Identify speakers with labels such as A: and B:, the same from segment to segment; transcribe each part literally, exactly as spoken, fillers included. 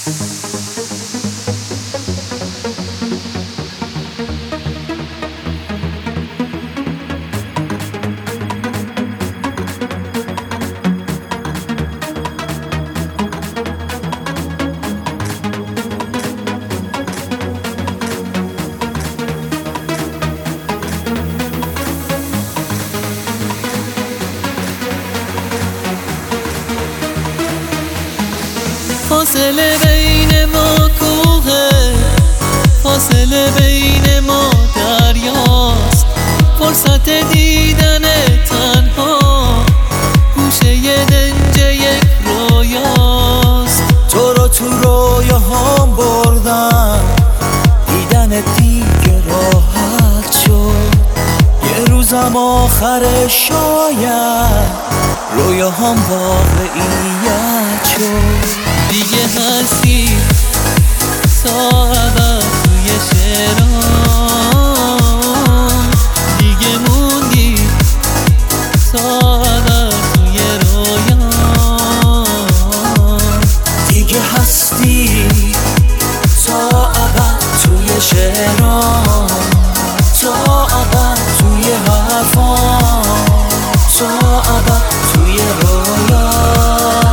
A: فاصله بین ما کوه، فاصله بین ما دریاست. فرصت دیدن تنها گوشه دنج یک رویاست.
B: تو رو تو رویاهام بردم، دیدن دیگه راحت شد. یه روزم آخر شاید رویاهام واقعیت شد.
A: دیگه هستی تا ابد توی شعرام، دیگه موندی تا ابد توی رویام.
B: دیگه هستی تا ابد توی شعرام، تا ابد توی حرفام، تا ابد توی رویام.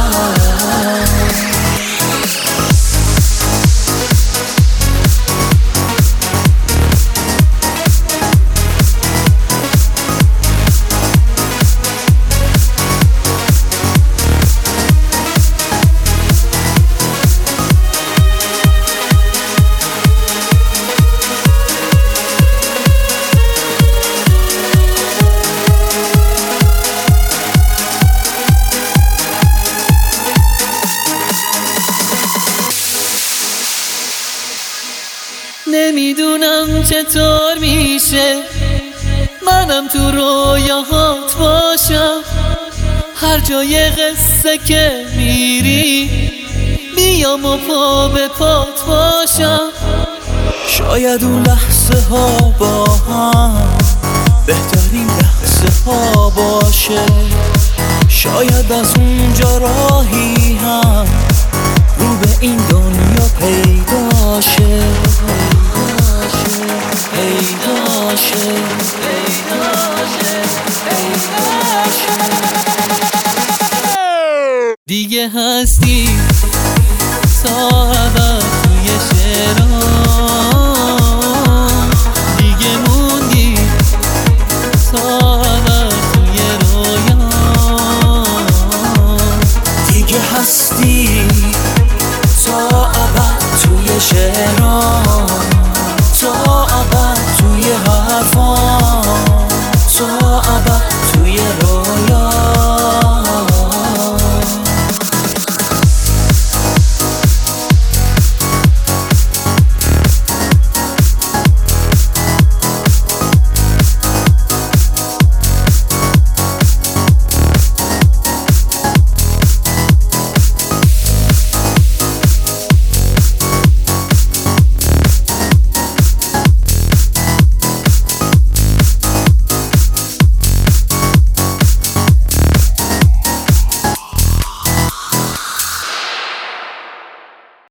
A: نمیدونم چطور میشه منم تو رویاهات باشم. هر جای قصه که میری بیام و پا به پات باشم.
B: شاید اون لحظه ها با هم بهترین لحظه ها باشه. شاید از اونجا راهی هم رو به این دنیا پیدا شه، پیدا شه، پیدا شه، پیدا شه.
A: دیگه هستی تا ابد توی شعرام، دیگه موندی تا ابد توی رویام.
B: دیگه هستی تا ابد توی شعرام،